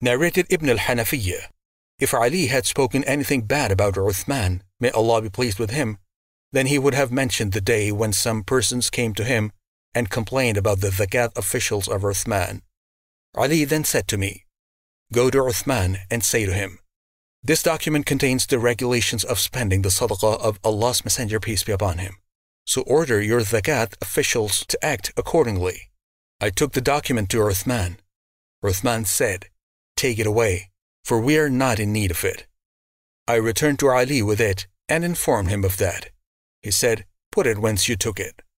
Narrated Ibn al-Hanafiyyah, if Ali had spoken anything bad about Uthman, may Allah be pleased with him, then he would have mentioned the day when some persons came to him and complained about the zakat officials of Uthman. Ali then said to me, "Go to Uthman and say to him, this document contains the regulations of spending the sadaqah of Allah's Messenger, peace be upon him. So order your zakat officials to act accordingly." I took the document to Uthman. Uthman said, "Take it away, for we are not in need of it." I returned to Ali with it and informed him of that. He said, "Put it whence you took it."